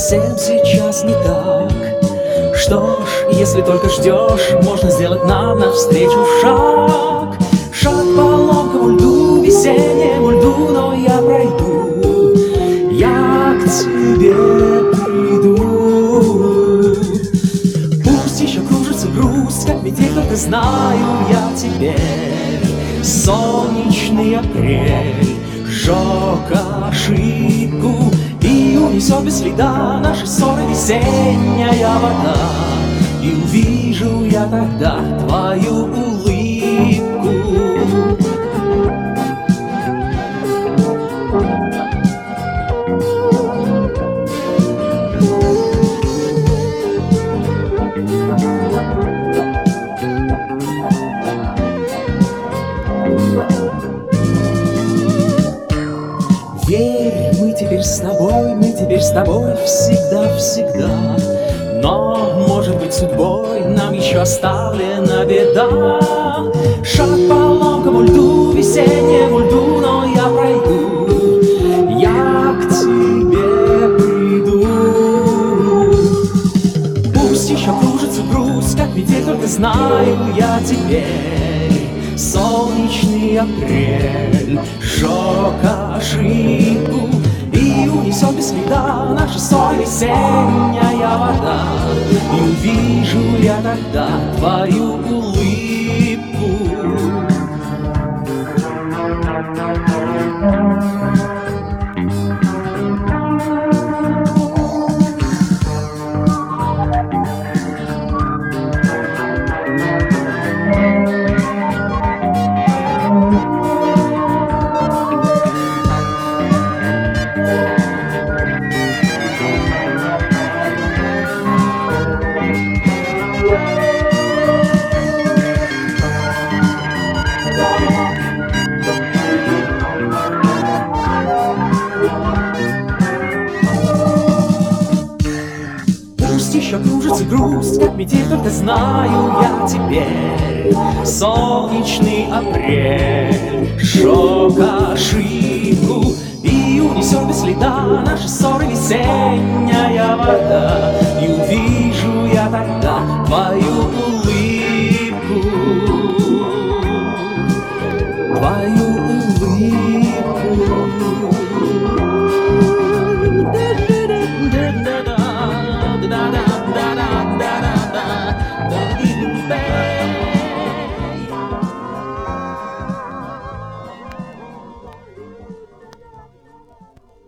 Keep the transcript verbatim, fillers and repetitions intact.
совсем сейчас не так. Что ж, если только ждешь, можно сделать нам навстречу шаг. Шаг по ломкому льду, весеннему льду, но я пройду, я к тебе приду. Пусть еще кружится грусть, как метель, только знаю я теперь. Солнечный апрель сжег ошибку и унесет без следа наши ссоры весенняя вода. И увижу я тогда твою улыбку. Верь, мы теперь с тобой, мы теперь с тобой всегда-всегда. Но, может быть, судьбой нам еще оставлена беда. Шаг по ломкому льду, весеннему льду, но я пройду, я к тебе приду. Пусть еще кружится грусть, как метель, только знаю я теперь. Солнечный апрель сжег ошибку и унесет без следа наша соль весенняя вода. И увижу я тогда твою улыбку. Пусть еще кружится грусть, как метель, только знаю я теперь. Солнечный апрель сжег ошибку и унесет без следа наши ссоры весенняя вода. И